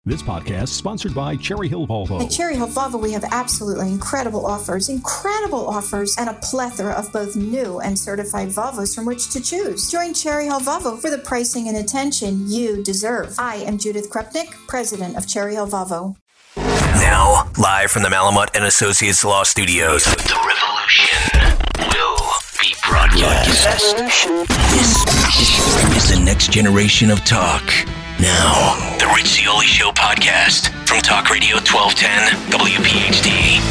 This podcast is sponsored by Cherry Hill Volvo. At Cherry Hill Volvo, we have absolutely incredible offers, and a plethora of both new and certified Volvos from which to choose. Join Cherry Hill Volvo for the pricing and attention you deserve. I am Judith Krupnik, president of Cherry Hill Volvo. Now, live from the Malamut and Associates Law Studios, the revolution will be broadcast. This is the next generation of talk. Now, the Rich Zeoli Show podcast from Talk Radio 1210 WPHT.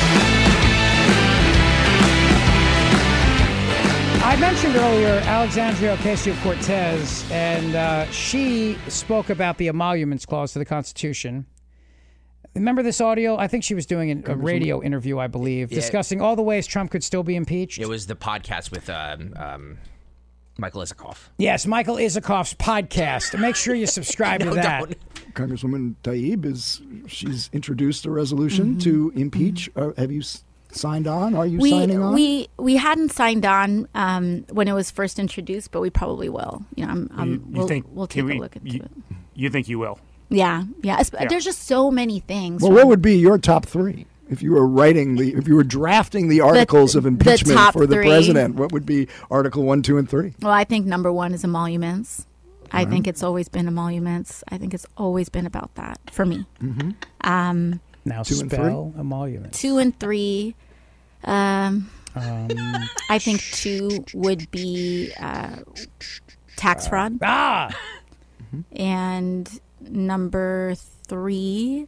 I mentioned earlier Alexandria Ocasio-Cortez, and she spoke about the emoluments clause to the Constitution. Remember this audio? I think she was doing a radio interview, I believe, discussing all the ways Trump could still be impeached. It was the podcast with Michael Isikoff. Yes, Michael Isikoff's podcast. Make sure you subscribe to that. Don't. Congresswoman Tlaib she's introduced a resolution to impeach. Have you signed on? Are you signing on? We hadn't signed on when it was first introduced, but we probably will. You know, we'll take a look into it. You think you will? Yeah. There's just so many things. Well, what would be your top three? If you were drafting the articles of impeachment for the president, what would be Article 1, 2, and 3? Well, I think number one is emoluments. I think it's always been emoluments. I think it's always been about that for me. Mm-hmm. Now spell emoluments. 2 and 3. I think 2 would be tax fraud. And number 3.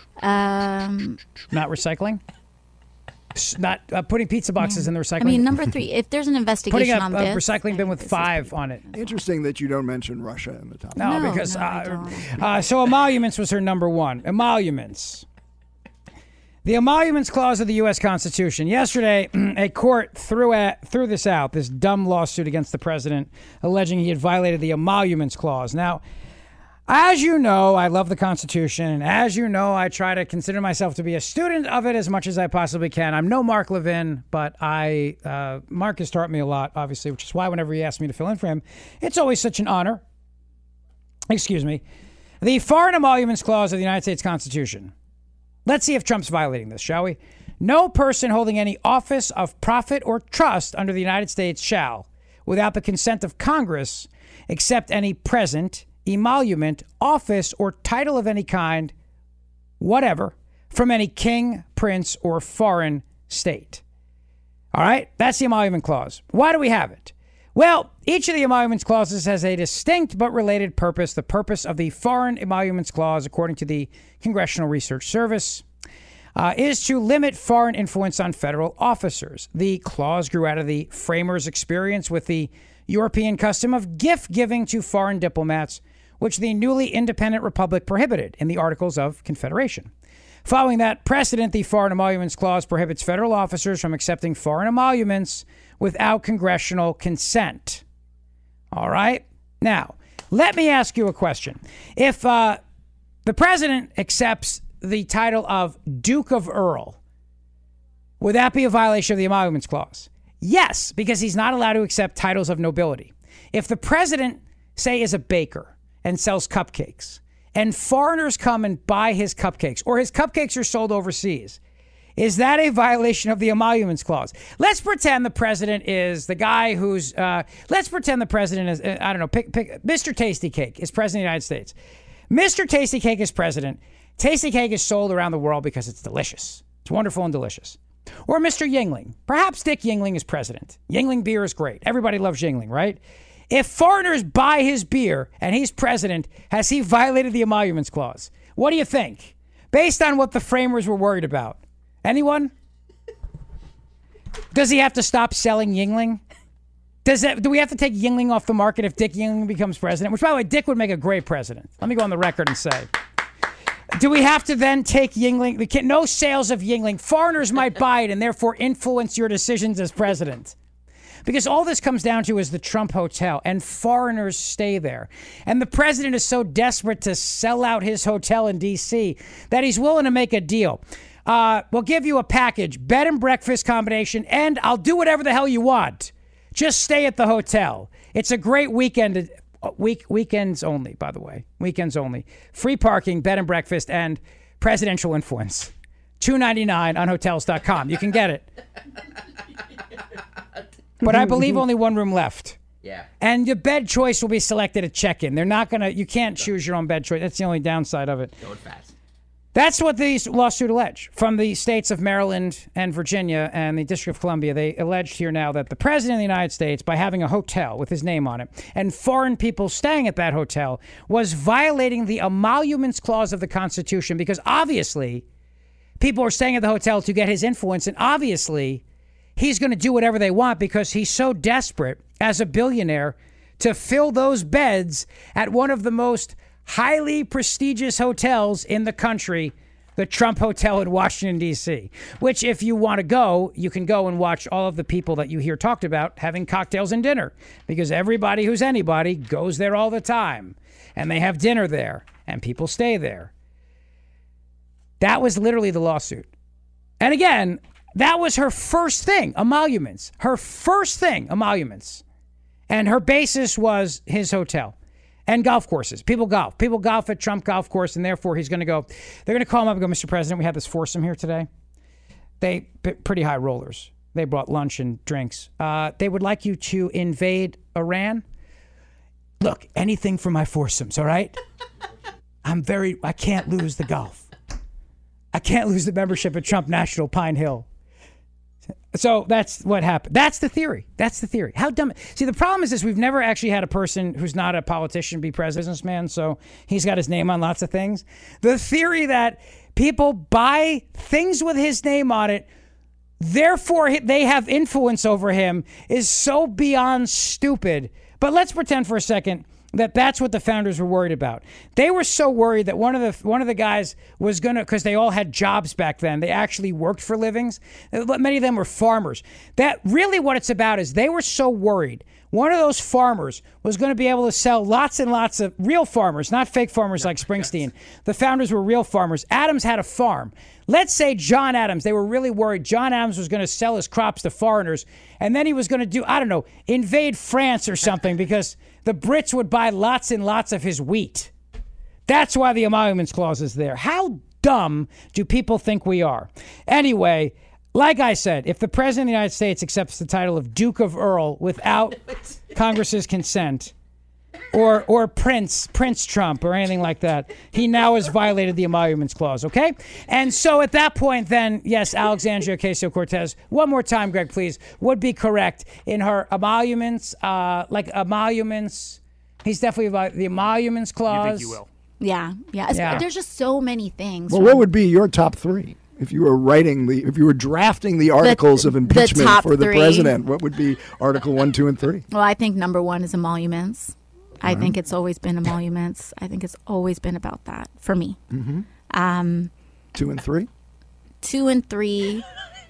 Not recycling? Not putting pizza boxes in the recycling? I mean, number 3, if there's an investigation on this. Putting a recycling bin with 5 on it. Interesting that you don't mention Russia in the top. No, because so emoluments was her number 1. Emoluments. The emoluments clause of the U.S. Constitution. Yesterday, a court threw this out, this dumb lawsuit against the president, alleging he had violated the emoluments clause. Now, as you know, I love the Constitution, and as you know, I try to consider myself to be a student of it as much as I possibly can. I'm no Mark Levin, but Mark has taught me a lot, obviously, which is why whenever he asks me to fill in for him, it's always such an honor. Excuse me. The Foreign Emoluments Clause of the United States Constitution. Let's see if Trump's violating this, shall we? No person holding any office of profit or trust under the United States shall, without the consent of Congress, accept any present, emolument, office, or title of any kind, whatever, from any king, prince, or foreign state. All right? That's the emolument clause. Why do we have it? Well, each of the emoluments clauses has a distinct but related purpose. The purpose of the Foreign Emoluments Clause, according to the Congressional Research Service, is to limit foreign influence on federal officers. The clause grew out of the framers' experience with the European custom of gift giving to foreign diplomats, which the newly independent republic prohibited in the Articles of Confederation. Following that precedent, the Foreign Emoluments Clause prohibits federal officers from accepting foreign emoluments without congressional consent. All right? Now, let me ask you a question. If the president accepts the title of Duke of Earl, would that be a violation of the Emoluments Clause? Yes, because he's not allowed to accept titles of nobility. If the president, say, is a baker and sells cupcakes, and foreigners come and buy his cupcakes, or his cupcakes are sold overseas, is that a violation of the Emoluments Clause? Let's pretend the president is the guy who's, let's pretend the president is, I don't know, pick Mr. Tasty Cake is president of the United States. Mr. Tasty Cake is president. Tasty Cake is sold around the world because it's delicious. It's wonderful and delicious. Or Mr. Yuengling. Perhaps Dick Yuengling is president. Yuengling beer is great. Everybody loves Yuengling, right? If foreigners buy his beer and he's president, has he violated the Emoluments Clause? What do you think? Based on what the framers were worried about. Anyone? Does he have to stop selling Yuengling? Do we have to take Yuengling off the market if Dick Yuengling becomes president? Which, by the way, Dick would make a great president. Let me go on the record and say. Do we have to then take Yuengling? No sales of Yuengling. Foreigners might buy it and therefore influence your decisions as president. Because all this comes down to is the Trump Hotel, and foreigners stay there. And the president is so desperate to sell out his hotel in D.C. that he's willing to make a deal. We'll give you a package, bed and breakfast combination, and I'll do whatever the hell you want. Just stay at the hotel. It's a great weekend Weekends only, by the way. Weekends only. Free parking, bed and breakfast, and presidential influence. $2.99 on Hotels.com. You can get it. But I believe only one room left. Yeah. And your bed choice will be selected at check-in. They're not going to, you can't choose your own bed choice. That's the only downside of it. Going fast. That's what these lawsuit allege from the states of Maryland and Virginia and the District of Columbia. They alleged here now that the president of the United States, by having a hotel with his name on it and foreign people staying at that hotel, was violating the emoluments clause of the Constitution because obviously people are staying at the hotel to get his influence, and obviously he's going to do whatever they want because he's so desperate as a billionaire to fill those beds at one of the most highly prestigious hotels in the country, the Trump Hotel in Washington, D.C., which if you want to go, you can go and watch all of the people that you hear talked about having cocktails and dinner because everybody who's anybody goes there all the time and they have dinner there and people stay there. That was literally the lawsuit. And again, that was her first thing, emoluments. Her first thing, emoluments. And her basis was his hotel. And golf courses. People golf. People golf at Trump Golf Course, and therefore he's going to go. They're going to call him up and go, Mr. President, we have this foursome here today. They pretty high rollers. They brought lunch and drinks. They would like you to invade Iran. Look, anything for my foursomes, all right? I can't lose the golf. I can't lose the membership at Trump National Pine Hill. So that's what happened. That's the theory. How dumb. See, the problem is this. We've never actually had a person who's not a politician be businessman, so he's got his name on lots of things. The theory that people buy things with his name on it, therefore they have influence over him, is so beyond stupid. But let's pretend for a second that that's what the founders were worried about. They were so worried that one of the guys was going to, because they all had jobs back then, they actually worked for livings. Many of them were farmers. That really what it's about is they were so worried one of those farmers was going to be able to sell lots and lots of real farmers, not fake farmers like Springsteen. The founders were real farmers. Adams had a farm. Let's say John Adams, they were really worried John Adams was going to sell his crops to foreigners, and then he was going to do, I don't know, invade France or something because the Brits would buy lots and lots of his wheat. That's why the emoluments clause is there. How dumb do people think we are? Anyway, like I said, if the President of the United States accepts the title of Duke of Earl without Congress's consent, or Prince Trump, or anything like that, he now has violated the emoluments clause, okay? And so at that point, then, yes, Alexandria Ocasio-Cortez, one more time, Greg, please, would be correct in her emoluments, emoluments. He's definitely the emoluments clause. You think you will? Yeah. There's just so many things. Well, what would be your top three? If you were drafting the articles of impeachment for the president, what would be Article 1, 2, and 3? Well, I think number one is emoluments. I think it's always been emoluments. I think it's always been about that for me. Mm-hmm. 2 and 3? 2 and 3.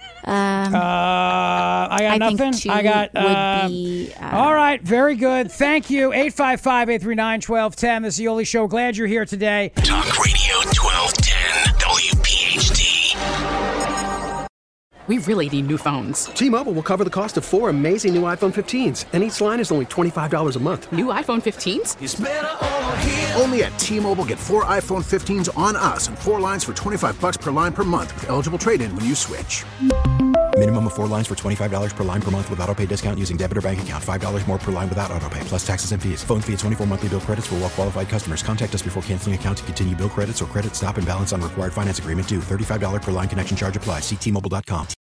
I got nothing. I got. Would be, all right, very good. Thank you. 855-839-1210. This is the Yoli Show. Glad you're here today. Talk Radio 1210 WPHT. We really need new phones. T-Mobile will cover the cost of 4 amazing new iPhone 15s, and each line is only $25 a month. New iPhone 15s? It's better over here. Only at T-Mobile, get 4 iPhone 15s on us and 4 lines for $25 per line per month with eligible trade-in when you switch. Minimum of 4 lines for $25 per line per month with autopay discount using debit or bank account. $5 more per line without autopay, plus taxes and fees. Phone fee at 24 monthly bill credits for well-qualified customers. Contact us before canceling account to continue bill credits or credit stop and balance on required finance agreement due. $35 per line connection charge applies. See T-Mobile.com.